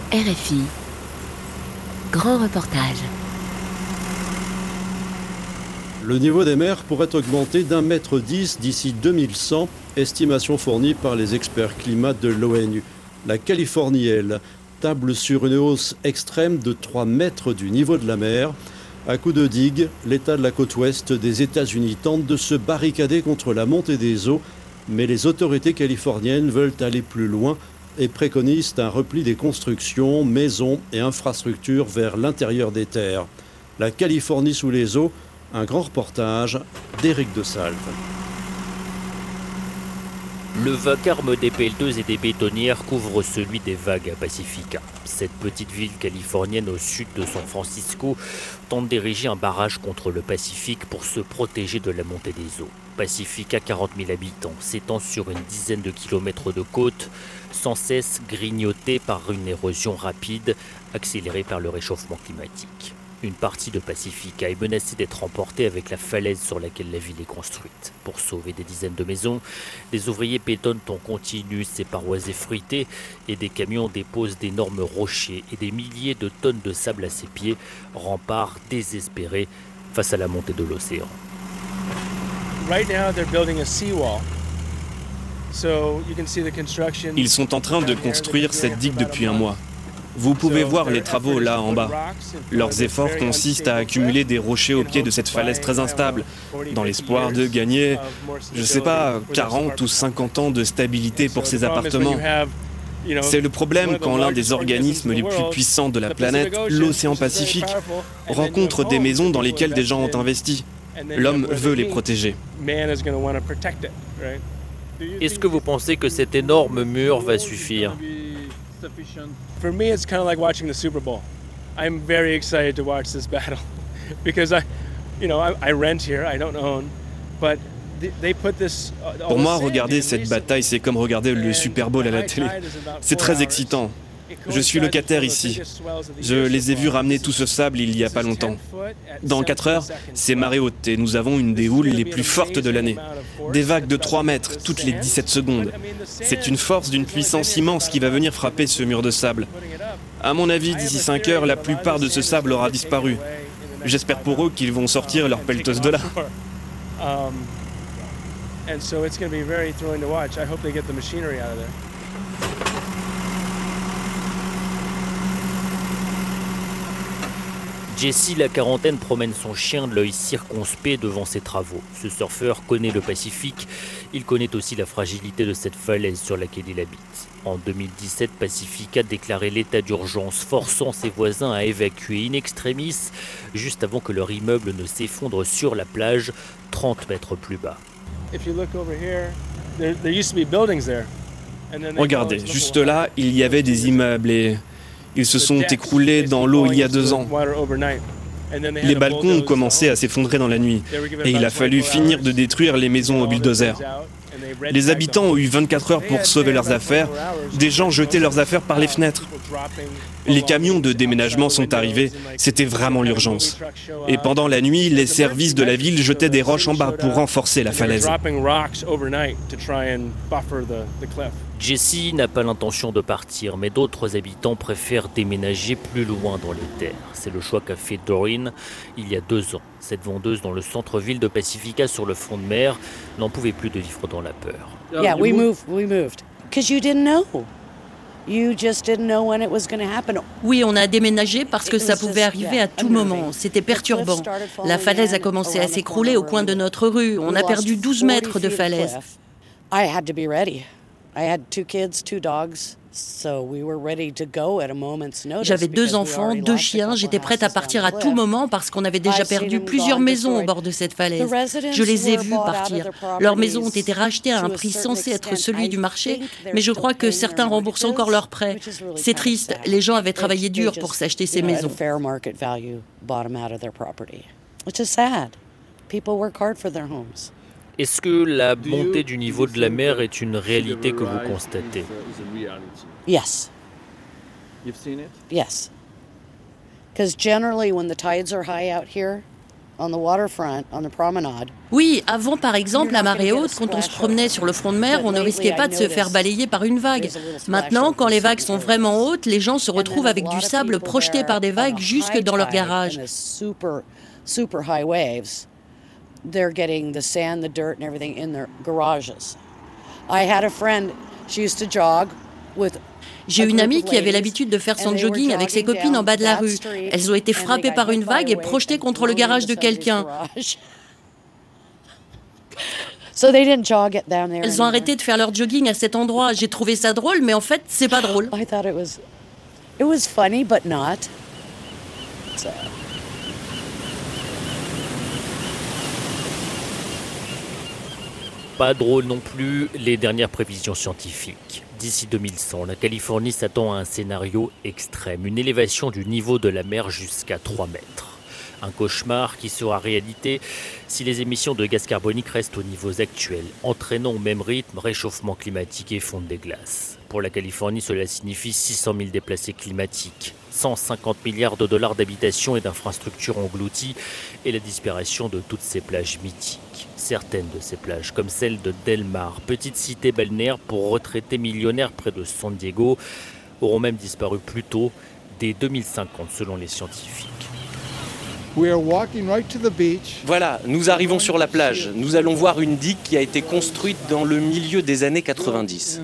RFI, grand reportage. Le niveau des mers pourrait augmenter d'1,10 m d'ici 2100, estimation fournie par les experts climat de l'ONU. La Californie, elle, table sur une hausse extrême de 3 mètres du niveau de la mer. À coup de digue, l'État de la côte ouest des États-Unis tente de se barricader contre la montée des eaux, mais les autorités californiennes veulent aller plus loin et préconisent un repli des constructions, maisons et infrastructures vers l'intérieur des terres. La Californie sous les eaux, un grand reportage d'Éric de Salve. Le vacarme des pelleteuses et des bétonnières couvre celui des vagues à Pacifica. Cette petite ville californienne au sud de San Francisco tente d'ériger un barrage contre le Pacifique pour se protéger de la montée des eaux. Pacifica, 40 000 habitants, s'étend sur une dizaine de kilomètres de côte, sans cesse grignotée par une érosion rapide, accélérée par le réchauffement climatique. Une partie de Pacifica est menacée d'être emportée avec la falaise sur laquelle la ville est construite. Pour sauver des dizaines de maisons, des ouvriers bétonnent en continu ces parois effritées et des camions déposent d'énormes rochers et des milliers de tonnes de sable à ses pieds, remparts désespérés face à la montée de l'océan. Ils sont en train de construire cette digue depuis un mois. Vous pouvez voir les travaux là en bas. Leurs efforts consistent à accumuler des rochers au pied de cette falaise très instable, dans l'espoir de gagner, je sais pas, 40 ou 50 ans de stabilité pour ces appartements. C'est le problème quand l'un des organismes les plus puissants de la planète, l'océan Pacifique, rencontre des maisons dans lesquelles des gens ont investi. L'homme veut les protéger. Est-ce que vous pensez que cet énorme mur va suffire ? For me, it's kind of like watching the Super Bowl. I'm very excited to watch this battle because I rent here, I don't own, but they put this. Pour moi, regarder cette bataille, c'est comme regarder le Super Bowl à la télé. C'est très excitant. Je suis locataire ici. Je les ai vus ramener tout ce sable il y a pas longtemps. Dans 4 heures, c'est marée haute et nous avons une des houles les plus fortes de l'année. Des vagues de 3 mètres toutes les 17 secondes. C'est une force d'une puissance immense qui va venir frapper ce mur de sable. À mon avis, d'ici 5 heures, la plupart de ce sable aura disparu. J'espère pour eux qu'ils vont sortir leur pelleteuse de là. Jessie, la quarantaine, promène son chien de l'œil circonspect devant ses travaux. Ce surfeur connaît le Pacifique, il connaît aussi la fragilité de cette falaise sur laquelle il habite. En 2017, Pacifica déclarait l'état d'urgence, forçant ses voisins à évacuer in extremis, juste avant que leur immeuble ne s'effondre sur la plage, 30 mètres plus bas. Regardez, juste là, il y avait des immeubles et ils se sont écroulés dans l'eau il y a 2 ans. Les balcons ont commencé à s'effondrer dans la nuit et il a fallu finir de détruire les maisons au bulldozer. Les habitants ont eu 24 heures pour sauver leurs affaires. Des gens jetaient leurs affaires par les fenêtres. Les camions de déménagement sont arrivés. C'était vraiment l'urgence. Et pendant la nuit, les services de la ville jetaient des roches en bas pour renforcer la falaise. Jessie n'a pas l'intention de partir, mais d'autres habitants préfèrent déménager plus loin dans les terres. C'est le choix qu'a fait Doreen il y a 2 ans. Cette vendeuse dans le centre-ville de Pacifica sur le front de mer n'en pouvait plus de vivre dans la peur. Yeah, we moved. Because you didn't know. You just didn't know when it was going to happen. Oui, on a déménagé parce que ça pouvait arriver à tout moment. C'était perturbant. La falaise a commencé à s'écrouler au coin de notre rue. On a perdu 12 mètres de falaise. I had to be ready. I had 2 kids, 2 dogs. So we were ready to go at a moment's notice. J'avais 2 enfants, 2 chiens. J'étais prête à partir à tout moment parce qu'on avait déjà perdu plusieurs maisons au bord de cette falaise. Je les ai vus partir. Leurs maisons ont été rachetées à un prix censé être celui du marché, mais je crois que certains remboursent encore leurs prêts. C'est triste. Les gens avaient travaillé dur pour s'acheter ces maisons. Which is sad. People work hard for their homes. Est-ce que la montée du niveau de la mer est une réalité que vous constatez ? Yes. Yes. Because generally when the tides are high out here, Oui, avant par exemple la marée haute, quand on se promenait sur le front de mer, on ne risquait pas de se faire balayer par une vague. Maintenant, quand les vagues sont vraiment hautes, les gens se retrouvent avec du sable projeté par des vagues jusque dans leur garage. They're getting the sand, the dirt and everything in their garages. I had a friend, she used to jog with J'ai une amie qui avait l'habitude de faire son jogging avec ses copines en bas de la rue. Elles ont été frappées par une vague et projetées contre le garage de quelqu'un. Elles ont arrêté de faire leur jogging à cet endroit. J'ai trouvé ça drôle, mais en fait, c'est pas drôle. It was funny, but not. Pas drôle non plus, les dernières prévisions scientifiques. D'ici 2100, la Californie s'attend à un scénario extrême, une élévation du niveau de la mer jusqu'à 3 mètres. Un cauchemar qui sera réalité si les émissions de gaz carbonique restent aux niveaux actuels, entraînant au même rythme réchauffement climatique et fonte des glaces. Pour la Californie, cela signifie 600 000 déplacés climatiques, 150 milliards de dollars d'habitations et d'infrastructures englouties et la disparition de toutes ces plages mythiques. Certaines de ces plages, comme celle de Del Mar, petite cité balnéaire pour retraités millionnaires près de San Diego, auront même disparu plus tôt, dès 2050 selon les scientifiques. Voilà, nous arrivons sur la plage. Nous allons voir une digue qui a été construite dans le milieu des années 90.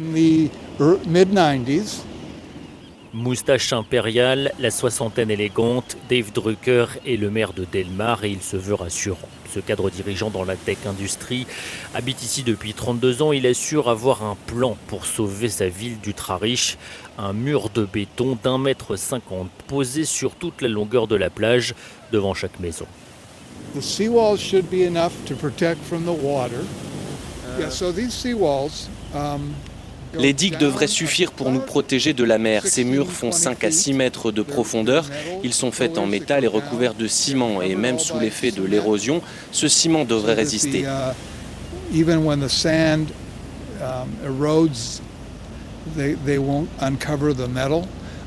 Moustache impériale, la soixantaine élégante, Dave Drucker est le maire de Del Mar et il se veut rassurant. Ce cadre dirigeant dans la tech industrie habite ici depuis 32 ans. Il assure avoir un plan pour sauver sa ville d'ultra riche. Un mur de béton d'1,50 m posé sur toute la longueur de la plage devant chaque maison. The seawalls should be enough to protect from the water. So these seawalls Les digues devraient suffire pour nous protéger de la mer. Ces murs font 5 à 6 mètres de profondeur. Ils sont faits en métal et recouverts de ciment. Et même sous l'effet de l'érosion, ce ciment devrait résister. Even when the sand erodes, they won't uncover the metal.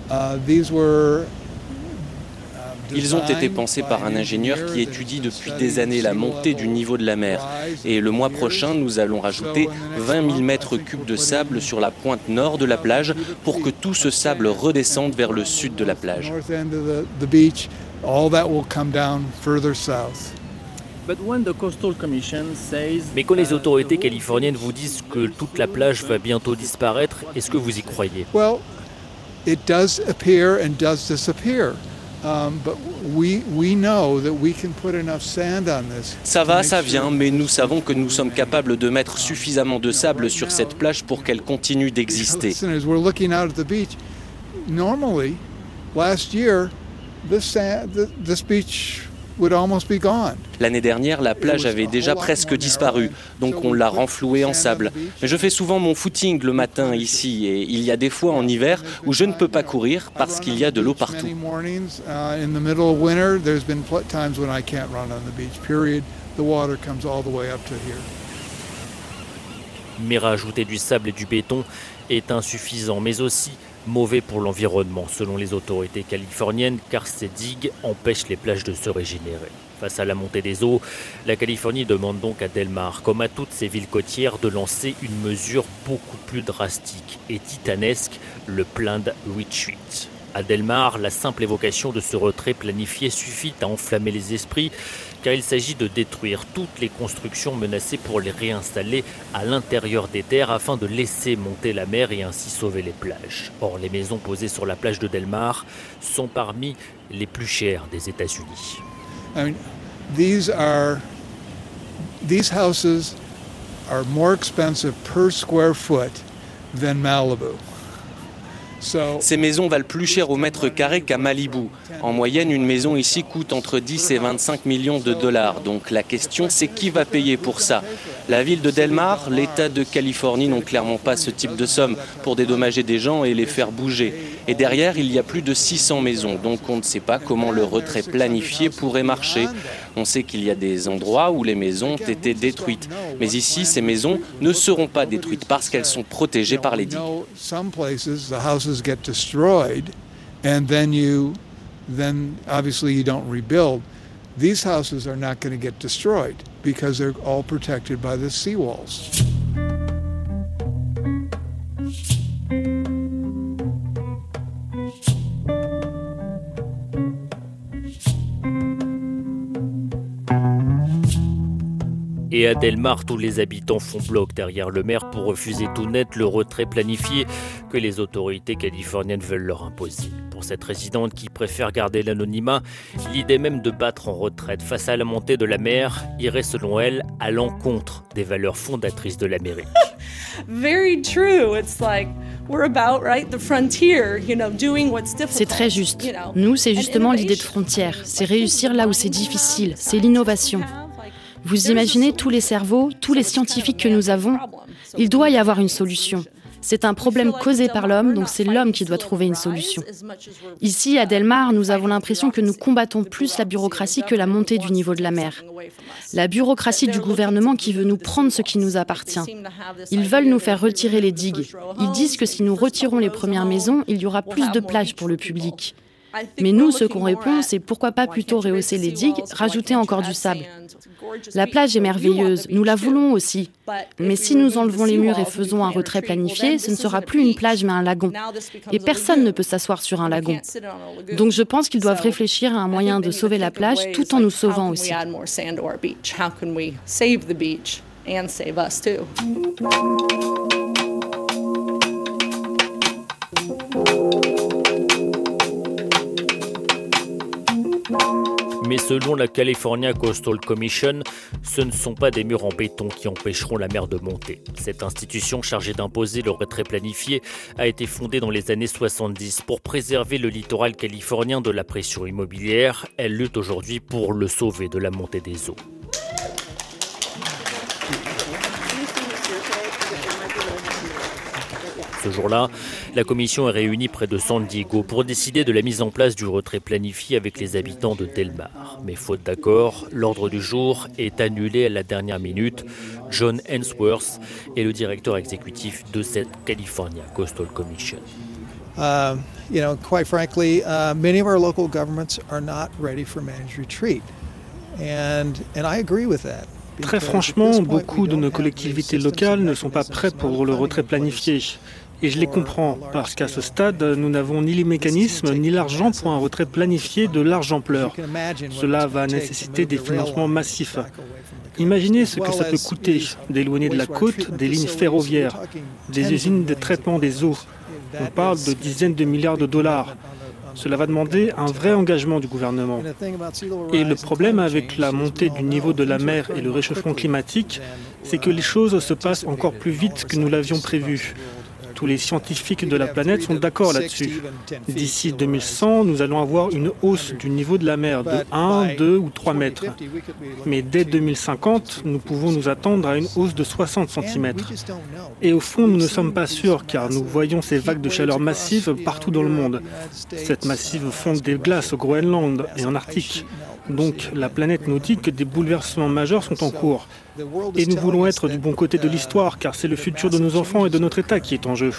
Ils ont été pensés par un ingénieur qui étudie depuis des années la montée du niveau de la mer. Et le mois prochain, nous allons rajouter 20 000 mètres cubes de sable sur la pointe nord de la plage pour que tout ce sable redescende vers le sud de la plage. Mais quand les autorités californiennes vous disent que toute la plage va bientôt disparaître, est-ce que vous y croyez? Well, it does appear and does disappear. Ça va, ça vient, mais nous savons que nous sommes capables de mettre suffisamment de sable sur cette plage pour qu'elle continue d'exister. Normally, last year, this beach would almost be gone. L'année dernière, la plage avait déjà presque disparu, donc on l'a renflouée en sable. Mais je fais souvent mon footing le matin ici, et il y a des fois en hiver où je ne peux pas courir parce qu'il y a de l'eau partout. Mais rajouter du sable et du béton est insuffisant, mais aussi mauvais pour l'environnement, selon les autorités californiennes, car ces digues empêchent les plages de se régénérer. Face à la montée des eaux, la Californie demande donc à Del Mar, comme à toutes ses villes côtières, de lancer une mesure beaucoup plus drastique et titanesque, le Planned Retreat. À Del Mar, la simple évocation de ce retrait planifié suffit à enflammer les esprits, car il s'agit de détruire toutes les constructions menacées pour les réinstaller à l'intérieur des terres afin de laisser monter la mer et ainsi sauver les plages. Or, les maisons posées sur la plage de Del Mar sont parmi les plus chères des États-Unis. I mean, these houses are more expensive per square foot than Malibu. Ces maisons valent plus cher au mètre carré qu'à Malibu. En moyenne, une maison ici coûte entre 10 et 25 millions de dollars. Donc la question, c'est qui va payer pour ça? La ville de Del Mar, l'État de Californie n'ont clairement pas ce type de somme pour dédommager des gens et les faire bouger. Et derrière, il y a plus de 600 maisons. Donc on ne sait pas comment le retrait planifié pourrait marcher. On sait qu'il y a des endroits où les maisons ont été détruites. Mais ici, ces maisons ne seront pas détruites parce qu'elles sont protégées par les digues. Get destroyed, and then obviously you don't rebuild. These houses are not going to get destroyed because they're all protected by the seawalls. Et à Delmar, tous les habitants font bloc derrière le maire pour refuser tout net le retrait planifié que les autorités californiennes veulent leur imposer. Pour cette résidente qui préfère garder l'anonymat, l'idée même de battre en retraite face à la montée de la mer irait selon elle à l'encontre des valeurs fondatrices de l'Amérique. Very true. It's like we're about the frontier, doing what's difficult. C'est très juste. Nous, c'est justement l'idée de frontière. C'est réussir là où c'est difficile. C'est l'innovation. Vous imaginez tous les cerveaux, tous les scientifiques que nous avons ? Il doit y avoir une solution. C'est un problème causé par l'homme, donc c'est l'homme qui doit trouver une solution. Ici, à Delmar, nous avons l'impression que nous combattons plus la bureaucratie que la montée du niveau de la mer. La bureaucratie du gouvernement qui veut nous prendre ce qui nous appartient. Ils veulent nous faire retirer les digues. Ils disent que si nous retirons les premières maisons, il y aura plus de plages pour le public. Mais nous, ce qu'on répond, c'est pourquoi pas plutôt rehausser les digues, rajouter encore du sable. La plage est merveilleuse, nous la voulons aussi. Mais si nous enlevons les murs et faisons un retrait planifié, ce ne sera plus une plage mais un lagon. Et personne ne peut s'asseoir sur un lagon. Donc je pense qu'ils doivent réfléchir à un moyen de sauver la plage tout en nous sauvant aussi. Mais selon la California Coastal Commission, ce ne sont pas des murs en béton qui empêcheront la mer de monter. Cette institution chargée d'imposer le retrait planifié a été fondée dans les années 70 pour préserver le littoral californien de la pression immobilière. Elle lutte aujourd'hui pour le sauver de la montée des eaux. Ce jour-là, la commission est réunie près de San Diego pour décider de la mise en place du retrait planifié avec les habitants de Delmar. Mais faute d'accord, l'ordre du jour est annulé à la dernière minute. John Hensworth est le directeur exécutif de cette California Coastal Commission. Quite frankly, many of our local governments are not ready for managed retreat. And I agree with that. Très franchement, beaucoup de nos collectivités locales ne sont pas prêtes pour le retrait planifié. Et je les comprends, parce qu'à ce stade, nous n'avons ni les mécanismes ni l'argent pour un retrait planifié de large ampleur. Cela va nécessiter des financements massifs. Imaginez ce que ça peut coûter d'éloigner de la côte des lignes ferroviaires, des usines de traitement des eaux. On parle de dizaines de milliards de dollars. Cela va demander un vrai engagement du gouvernement. Et le problème avec la montée du niveau de la mer et le réchauffement climatique, c'est que les choses se passent encore plus vite que nous l'avions prévu. Tous les scientifiques de la planète sont d'accord là-dessus. D'ici 2100, nous allons avoir une hausse du niveau de la mer de 1, 2 ou 3 mètres. Mais dès 2050, nous pouvons nous attendre à une hausse de 60 cm. Et au fond, nous ne sommes pas sûrs car nous voyons ces vagues de chaleur massives partout dans le monde. Cette massive fonte des glaces au Groenland et en Arctique. Donc la planète nous dit que des bouleversements majeurs sont en cours. Et nous voulons être du bon côté de l'histoire, car c'est le futur de nos enfants et de notre État qui est en jeu.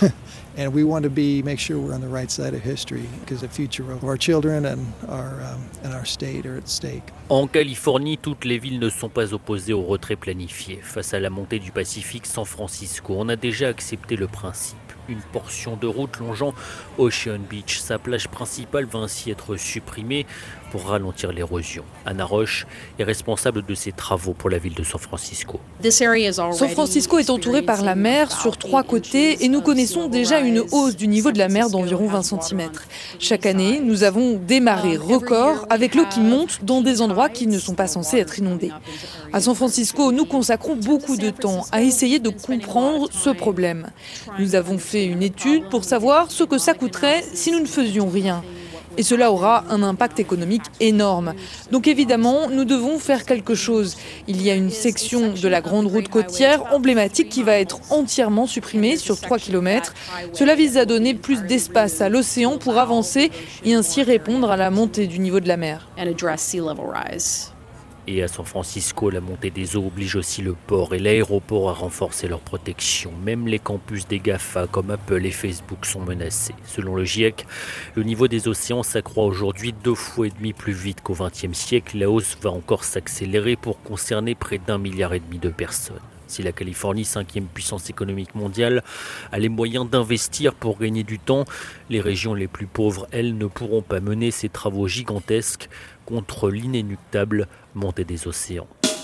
En Californie, toutes les villes ne sont pas opposées au retrait planifié. Face à la montée du Pacifique, San Francisco en a déjà accepté le principe. Une portion de route longeant Ocean Beach, sa plage principale, va ainsi être supprimée pour ralentir l'érosion. Anna Roche est responsable de ces travaux pour la ville de San Francisco. San Francisco est entouré par la mer sur 3 côtés et nous connaissons déjà une hausse du niveau de la mer d'environ 20 cm. Chaque année, nous avons des marées records avec l'eau qui monte dans des endroits qui ne sont pas censés être inondés. À San Francisco, nous consacrons beaucoup de temps à essayer de comprendre ce problème. Nous avons fait une étude pour savoir ce que ça coûterait si nous ne faisions rien. Et cela aura un impact économique énorme. Donc évidemment, nous devons faire quelque chose. Il y a une section de la grande route côtière emblématique qui va être entièrement supprimée sur 3 km. Cela vise à donner plus d'espace à l'océan pour avancer et ainsi répondre à la montée du niveau de la mer. Et à San Francisco, la montée des eaux oblige aussi le port et l'aéroport à renforcer leur protection. Même les campus des GAFA comme Apple et Facebook sont menacés. Selon le GIEC, le niveau des océans s'accroît aujourd'hui 2,5 fois plus vite qu'au XXe siècle. La hausse va encore s'accélérer pour concerner près d'1,5 milliard de personnes. Si la Californie, 5e puissance économique mondiale, a les moyens d'investir pour gagner du temps, les régions les plus pauvres, elles, ne pourront pas mener ces travaux gigantesques contre l'inéluctable montée des océans.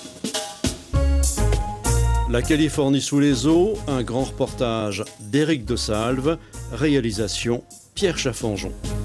La Californie sous les eaux, un grand reportage d'Éric de Salve, réalisation Pierre Chaffanjon.